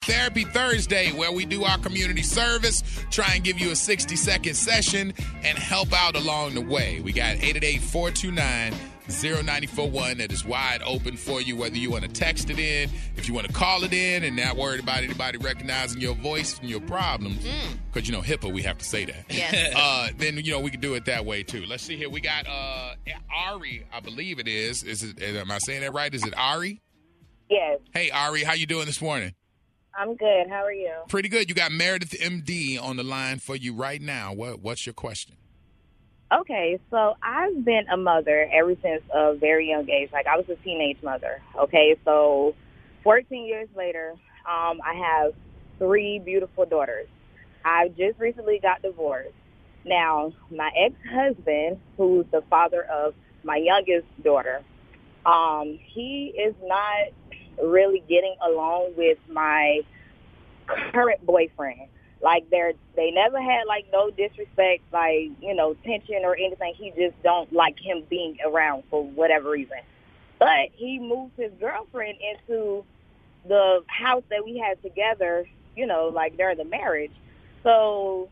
Therapy Thursday, where we do our community service, try and give you a 60-second session and help out along the way. We got 888-429-0941 that is wide open for you, whether you want to text it in, if you want to call it in and not worried about anybody recognizing your voice and your problems, because, HIPAA, we have to say that. Yes. Then, we can do it that way, too. Let's see here. We got Ari, I believe it is. Am I saying that right? Is it Ari? Yes. Hey, Ari, how you doing this morning? I'm good. How are you? Pretty good. You got Meredith MD on the line for you right now. What's your question? Okay, so I've been a mother ever since a very young age. Like, I was a teenage mother. Okay, so 14 years later, I have 3 beautiful daughters. I just recently got divorced. Now, my ex-husband, who's the father of my youngest daughter, he is not really getting along with my current boyfriend. Like, they never had, like, no disrespect, like, tension or anything. He just don't like him being around for whatever reason. But he moved his girlfriend into the house that we had together, like, during the marriage. So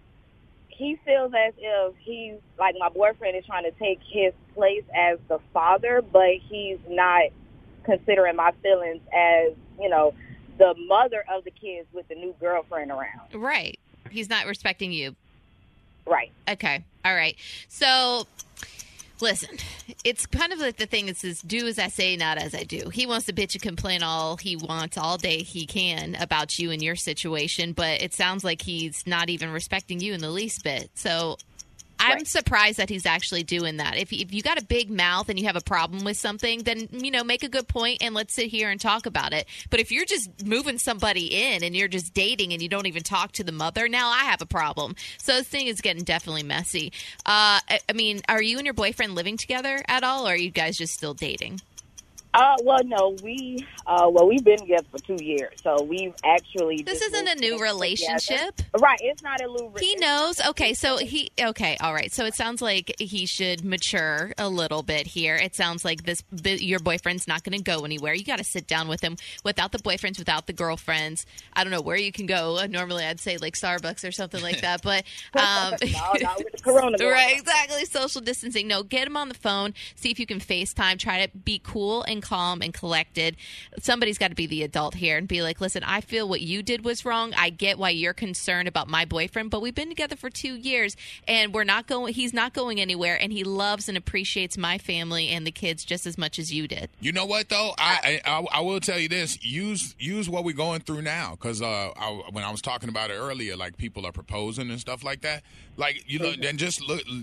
he feels as if he's, like, my boyfriend is trying to take his place as the father, but he's not considering my feelings as, the mother of the kids with the new girlfriend around. Right. He's not respecting you. Right. Okay. All right. So, listen, it's kind of like the thing that says, do as I say, not as I do. He wants to bitch and complain all he wants all day he can about you and your situation, but it sounds like he's not even respecting you in the least bit. So I'm surprised that he's actually doing that. If you got a big mouth and you have a problem with something, then, make a good point and let's sit here and talk about it. But if you're just moving somebody in and you're just dating and you don't even talk to the mother, now I have a problem. So this thing is getting definitely messy. Are you and your boyfriend living together at all, or are you guys just still dating? Well, no, we've been together for 2 years, so we've actually. This isn't a new relationship, right? It's not a new. He knows. Okay, so all right. So it sounds like he should mature a little bit here. It sounds like your boyfriend's not going to go anywhere. You got to sit down with him without the boyfriends, without the girlfriends. I don't know where you can go. Normally, I'd say like Starbucks or something like that, but no, not with the coronavirus. Right? Exactly. Social distancing. No, get him on the phone. See if you can FaceTime. Try to be cool and calm and collected. Somebody's got to be the adult here and be like, listen, I feel what you did was wrong. I get why you're concerned about my boyfriend, but we've been together for 2 years and he's not going anywhere, and he loves and appreciates my family and the kids just as much as you did. You know what, though? I will tell you this. Use what we're going through now, because when I was talking about it earlier, like, people are proposing and stuff like that. Like, then just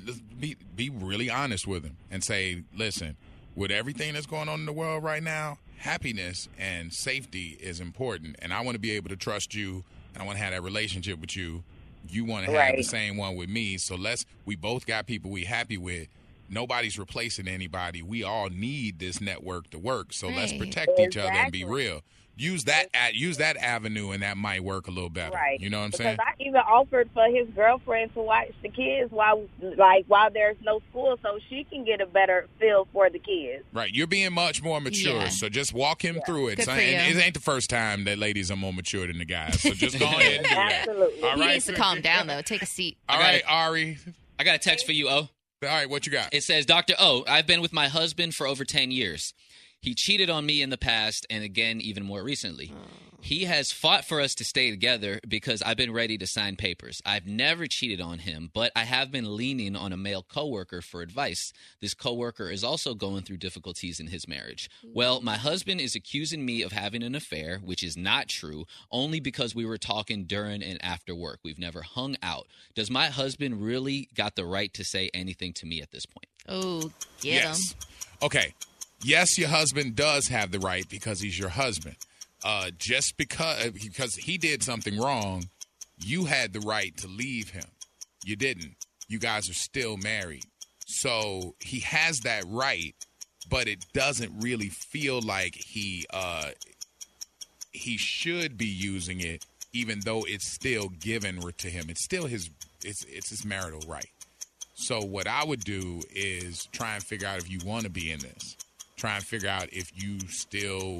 be really honest with him and say, listen, with everything that's going on in the world right now, happiness and safety is important. And I want to be able to trust you, and I want to have that relationship with you. You want to have the same one with me. So we both got people we happy with. Nobody's replacing anybody. We all need this network to work. So let's protect each other and be real. Use that avenue, and that might work a little better. Right. You know what I'm saying? Because I even offered for his girlfriend to watch the kids while there's no school, so she can get a better feel for the kids. Right. You're being much more mature, so just walk him through it. So, and it ain't the first time that ladies are more mature than the guys, so just go ahead and do that. Absolutely. All right. He needs to calm down, though. Take a seat. All right, Ari. I got a text for you, O. All right, what you got? It says, Dr. O, I've been with my husband for over 10 years. He cheated on me in the past, and again, even more recently. He has fought for us to stay together because I've been ready to sign papers. I've never cheated on him, but I have been leaning on a male coworker for advice. This coworker is also going through difficulties in his marriage. Well, my husband is accusing me of having an affair, which is not true, only because we were talking during and after work. We've never hung out. Does my husband really got the right to say anything to me at this point? Oh, yes. Okay. Yes, your husband does have the right because he's your husband. Just because he did something wrong, you had the right to leave him. You didn't. You guys are still married. So he has that right, but it doesn't really feel like he should be using it, even though it's still given to him. It's still his marital right. So what I would do is try and figure out if you want to be in this. Try and figure out if you still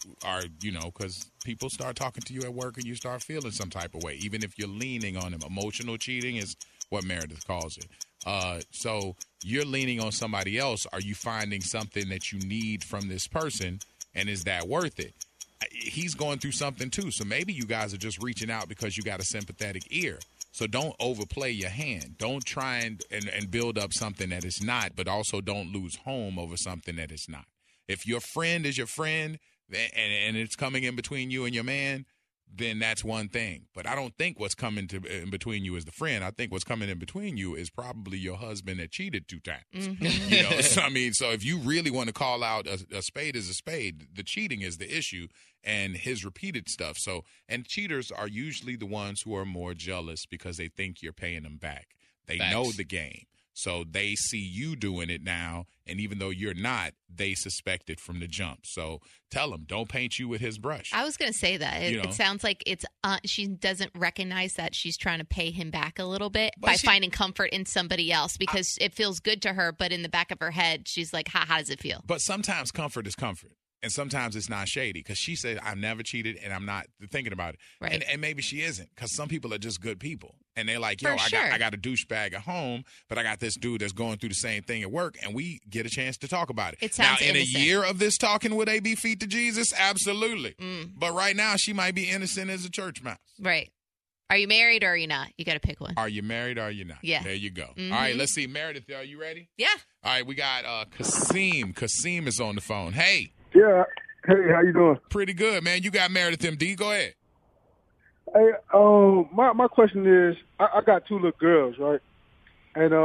are, because people start talking to you at work and you start feeling some type of way, even if you're leaning on them. Emotional cheating is what Meredith calls it. So you're leaning on somebody else. Are you finding something that you need from this person, and is that worth it? He's going through something too, so maybe you guys are just reaching out because you got a sympathetic ear. So don't overplay your hand. Don't try and build up something that is not, but also don't lose home over something that is not. If your friend is your friend and it's coming in between you and your man, then that's one thing. But I don't think what's coming in between you is the friend. I think what's coming in between you is probably your husband that cheated 2 times. Mm-hmm. So if you really want to call out a spade is a spade, the cheating is the issue and his repeated stuff. So, and cheaters are usually the ones who are more jealous because they think you're paying them back. They know the game. So they see you doing it now, and even though you're not, they suspect it from the jump. So tell him, don't paint you with his brush. I was going to say that. It sounds like it's she doesn't recognize that she's trying to pay him back a little bit by finding comfort in somebody else because it feels good to her, but in the back of her head, she's like, how does it feel? But sometimes comfort is comfort. And sometimes it's not shady because she said, I've never cheated and I'm not thinking about it. Right. And maybe she isn't because some people are just good people. And they're like, I got a douchebag at home, but I got this dude that's going through the same thing at work, and we get a chance to talk about it. It sounds now, in innocent. a year of this talking, would they be feet to Jesus? Absolutely. But right now, she might be innocent as a church mouse. Right. Are you married or are you not? You got to pick one. Are you married or are you not? Yeah. There you go. Mm-hmm. All right, let's see. Meredith, are you ready? Yeah. All right, we got Kasim. Kasim is on the phone. Hey. Yeah. Hey, how you doing? Pretty good, man. You got Meredith MD. Go ahead. Hey, my question is, I got 2 little girls, right? And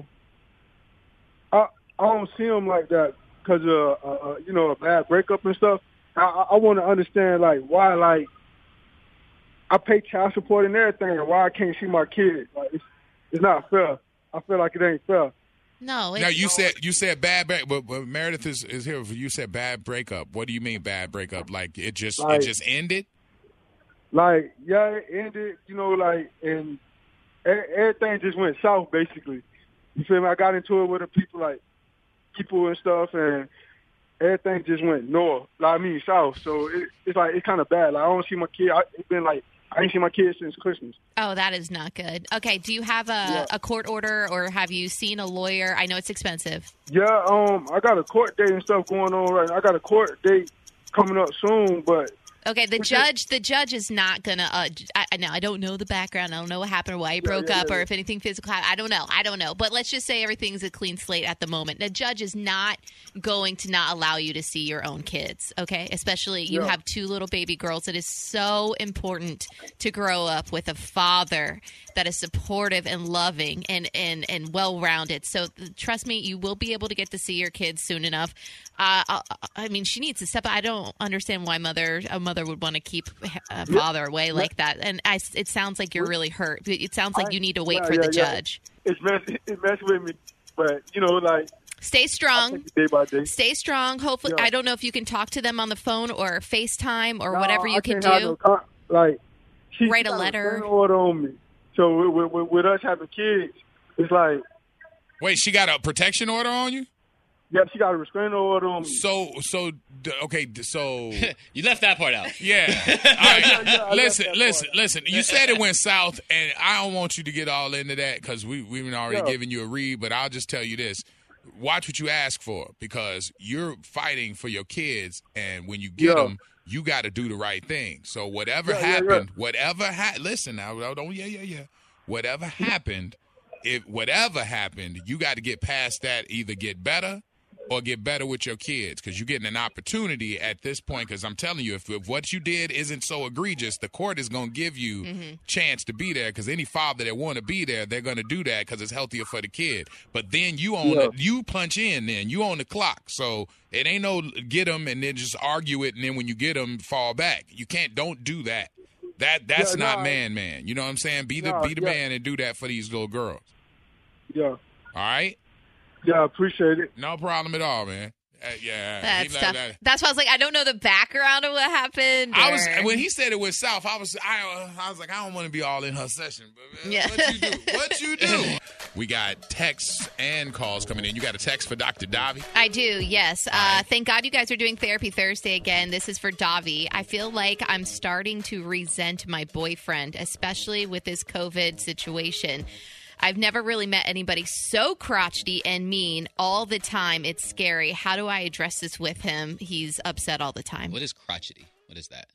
I don't see them like that because of a bad breakup and stuff. I want to understand why I pay child support and everything, and why I can't see my kids. It's not fair. I feel like it ain't fair. No. Now you said bad break, but Meredith is here. You said bad breakup. What do you mean bad breakup? Like it just ended? It ended. And everything just went south. Basically, you feel me? I got into it with the people and stuff, and everything just went north. South. So it's kind of bad. I don't see my kid. It's been I ain't seen my kids since Christmas. Oh, that is not good. Okay, do you have a court order or have you seen a lawyer? I know it's expensive. Yeah, I got a court date and stuff going on right now. I got a court date coming up soon, but... Okay, the judge is not going to... I don't know the background. I don't know what happened or why he broke up or if anything physical happened. I don't know. But let's just say everything's a clean slate at the moment. The judge is not going to not allow you to see your own kids, okay? Especially you have 2 little baby girls. It is so important to grow up with a father that is supportive and loving and well-rounded. So trust me, you will be able to get to see your kids soon enough. She needs to step. I don't understand why a mother would want to keep a father away like that. And it sounds like you're really hurt. It sounds like you need to wait for the judge. It's messing with me, but stay strong. Day by day. Stay strong. Hopefully, I don't know if you can talk to them on the phone or FaceTime or whatever you can do. Write a letter. An order on me. So with us having kids, it's like. Wait, she got a protection order on you? Yeah, she got a restraining order on me. So you left that part out. Yeah. All right. Listen. You said it went south, and I don't want you to get all into that because we've already given you a read. But I'll just tell you this: watch what you ask for because you're fighting for your kids, and when you get them, you got to do the right thing. So whatever happened, listen now, don't whatever happened, whatever happened, you got to get past that. Either get better or get better with your kids because you're getting an opportunity at this point because I'm telling you, if what you did isn't so egregious, the court is going to give you chance to be there because any father that want to be there, they're going to do that because it's healthier for the kid. But then you punch in then. You on the clock. So it ain't no get them and then just argue it and then when you get them, fall back. You don't do that. That's not man. You know what I'm saying? Be the man and do that for these little girls. Yeah. All right? Yeah, I appreciate it. No problem at all, man. Yeah, That's tough. That's why I was like, I don't know the background of what happened. When he said it was South, I was like, I don't want to be all in her session. But Yeah. what you do? We got texts and calls coming in. You got a text for Dr. Davi? I do, yes. right. Thank God you guys are doing Therapy Thursday again. This is for Davi. I feel like I'm starting to resent my boyfriend, especially with this COVID situation. I've never really met anybody so crotchety and mean all the time. It's scary. How do I address this with him? He's upset all the time. What is crotchety? What is that?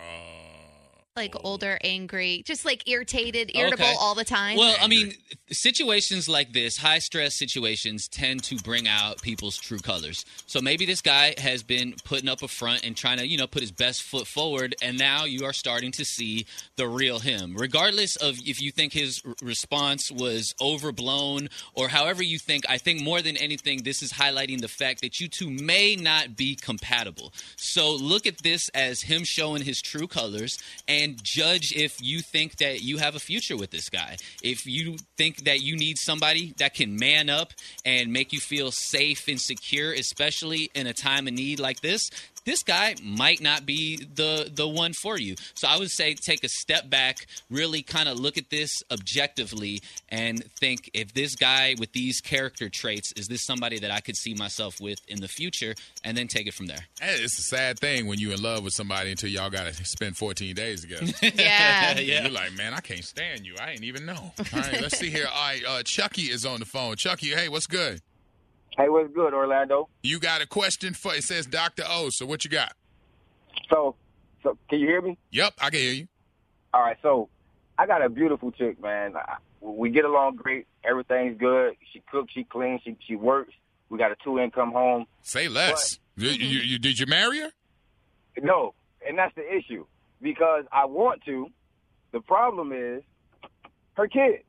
Like older, angry, just like irritated, irritable Okay. all the time. Well, I mean, situations like this, high stress situations, tend to bring out people's true colors. So maybe this guy has been putting up a front and trying to, put his best foot forward, and now you are starting to see the real him. Regardless of if you think his response was overblown or however you think, I think more than anything, this is highlighting the fact that you two may not be compatible. So look at this as him showing his true colors and judge if you think that you have a future with this guy. If you think that you need somebody that can man up and make you feel safe and secure, especially in a time of need like this guy might not be the one for you. So I would say take a step back, really kind of look at this objectively and think, if this guy with these character traits, is this somebody that I could see myself with in the future, and then take it from there. It's a sad thing when you're in love with somebody until y'all got to spend 14 days together. Yeah. Yeah. You're like, man, I can't stand you. I ain't even know. All right, let's see here. All right, Chucky is on the phone. Chucky, hey, what's good? Hey, what's good, Orlando? You got a question for, it says Dr. O, so what you got? So can you hear me? Yep, I can hear you. All right, so I got a beautiful chick, man. We get along great. Everything's good. She cooks, she cleans, she works. We got a 2-income home. Say less. Did you marry her? No, and that's the issue. Because I want to. The problem is her kids.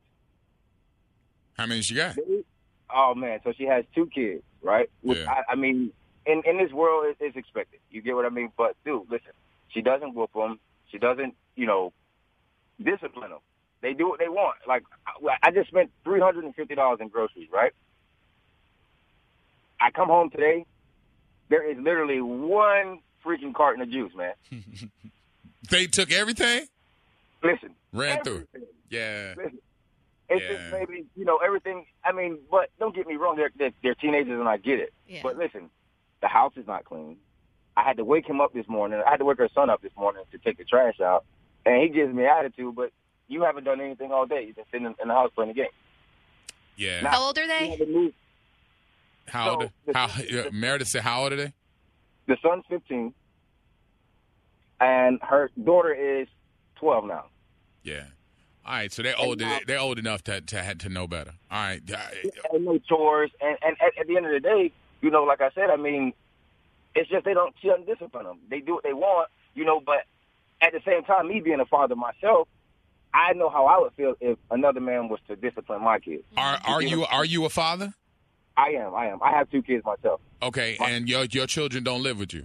How many she got? Oh, man, so she has 2 kids, right? Which, Yeah. I mean, in this world, it's expected. You get what I mean? But, dude, listen, she doesn't whoop them. She doesn't, discipline them. They do what they want. Like, I just spent $350 in groceries, right? I come home today, there is literally 1 freaking carton of juice, man. They took everything? Listen. Ran through. everything. Yeah. Listen. It's Yeah. just maybe, everything. I mean, but don't get me wrong. They're teenagers, and I get it. Yeah. But listen, the house is not clean. I had to wake him up this morning. I had to wake her son up this morning to take the trash out. And he gives me attitude, but you haven't done anything all day. You've been sitting in the house playing the game. Yeah. Now, How old are you they? haven't moved. How old? Meredith said, how old are they? The son's 15, and her daughter is 12 now. Yeah. All right, so they're old enough to know better. All right. And no chores. And at the end of the day, like I said, I mean, it's just she doesn't discipline them. They do what they want, but at the same time, me being a father myself, I know how I would feel if another man was to discipline my kids. Are you a father? I am. I have 2 kids myself. Okay, and your children don't live with you?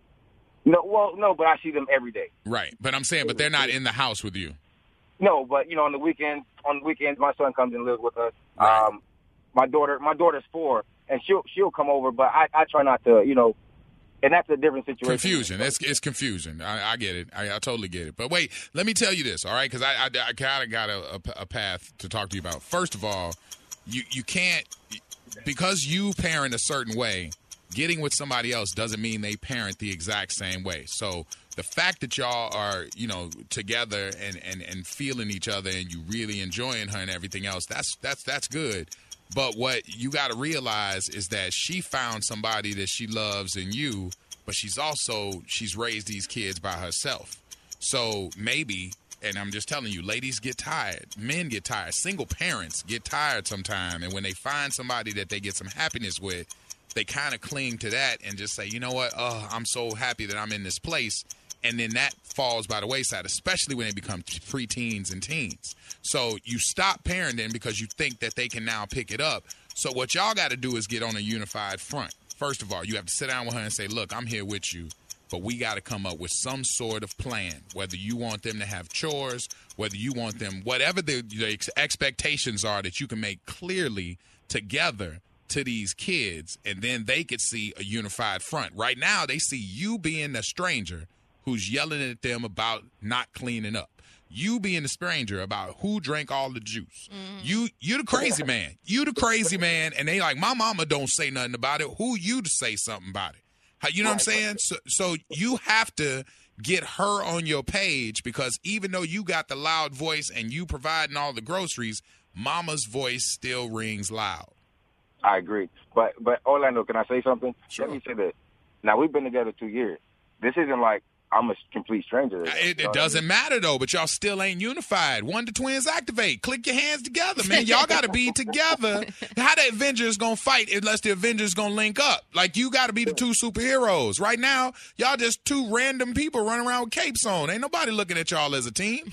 No, but I see them every day. Right, but I'm saying, but they're not in the house with you. No, but on the weekends, my son comes and lives with us. Right. My daughter's 4, and she'll come over, but I try not to, and that's a different situation. Confusion. It's confusion. I get it. I totally get it. But wait, let me tell you this, all right? Because I kind of got a path to talk to you about. First of all, you can't, because you parent a certain way, getting with somebody else doesn't mean they parent the exact same way. So the fact that y'all are, together and feeling each other and you really enjoying her and everything else, that's good. But what you got to realize is that she found somebody that she loves in you, but she's raised these kids by herself. So maybe, and I'm just telling you, ladies get tired. Men get tired. Single parents get tired sometime. And when they find somebody that they get some happiness with, they kind of cling to that and just say, you know what? Oh, I'm so happy that I'm in this place. And then that falls by the wayside, especially when they become preteens and teens. So you stop parenting because you think that they can now pick it up. So what y'all got to do is get on a unified front. First of all, you have to sit down with her and say, look, I'm here with you, but we got to come up with some sort of plan, whether you want them to have chores, whether you want them, whatever the expectations are that you can make clearly together to these kids, and then they could see a unified front. Right now, they see you being a stranger who's yelling at them about not cleaning up. You being the stranger about who drank all the juice. You the crazy man. You the crazy man, and they like, my mama don't say nothing about it. Who you to say something about it? You know what I'm saying? So you have to get her on your page, because even though you got the loud voice and you providing all the groceries, mama's voice still rings loud. I agree. But Orlando, can I say something? Sure. Let me say this. Now, we've been together 2 years. This isn't like I'm a complete stranger. It doesn't matter, though, but y'all still ain't unified. Wonder Twins activate. Click your hands together, man. Y'all got to be together. How the Avengers going to fight unless the Avengers going to link up? Like, you got to be the two superheroes. Right now, y'all just two random people running around with capes on. Ain't nobody looking at y'all as a team.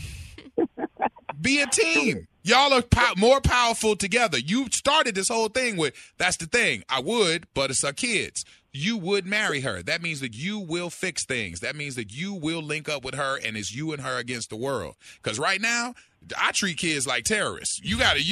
Be a team. Y'all are more powerful together. You started this whole thing with, that's the thing. I would, but it's our kids. You would marry her. That means that you will fix things. That means that you will link up with her, and it's you and her against the world. Because right now, I treat kids like terrorists.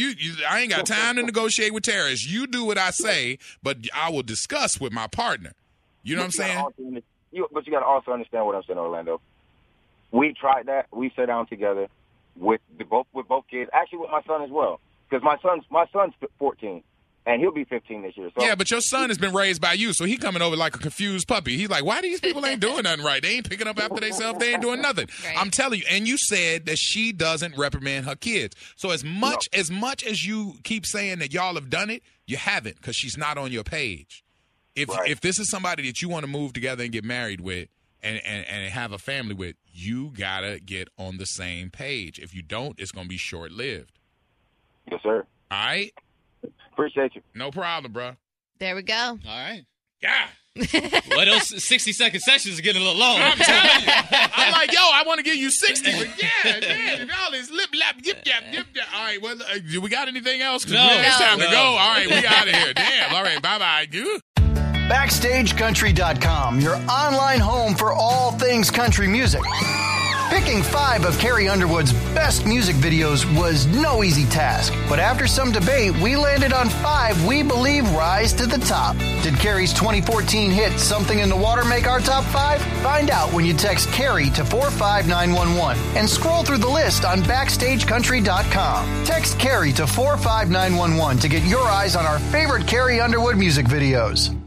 I ain't got time to negotiate with terrorists. You do what I say, but I will discuss with my partner. You know what I'm saying? But you got to also understand what I'm saying, Orlando. We tried that. We sat down together with both kids. Actually, with my son as well, because my son's 14. And he'll be 15 this year. So. Yeah, but your son has been raised by you, so he coming over like a confused puppy. He's like, why these people ain't doing nothing right? They ain't picking up after themselves. They ain't doing nothing. Right. I'm telling you. And you said that she doesn't reprimand her kids. So as much as you keep saying that y'all have done it, you haven't, because she's not on your page. If this is somebody that you want to move together and get married with and have a family with, you got to get on the same page. If you don't, it's going to be short-lived. Yes, sir. All right? Appreciate you. No problem, bro. There we go. All right. Yeah. What else? 60-second sessions is getting a little long. I'm telling you. I'm like, yo, I want to give you 60, but yeah, all this lip lap, yip yap, yip yap. All right, well, do we got anything else? No. It's time to go. All right, we out of here. Damn. All right, bye-bye. BackstageCountry.com, your online home for all things country music. Picking 5 of Carrie Underwood's best music videos was no easy task, but after some debate, we landed on 5 we believe rise to the top. Did Carrie's 2014 hit Something in the Water make our top 5? Find out when you text Carrie to 45911 and scroll through the list on BackstageCountry.com. Text Carrie to 45911 to get your eyes on our favorite Carrie Underwood music videos.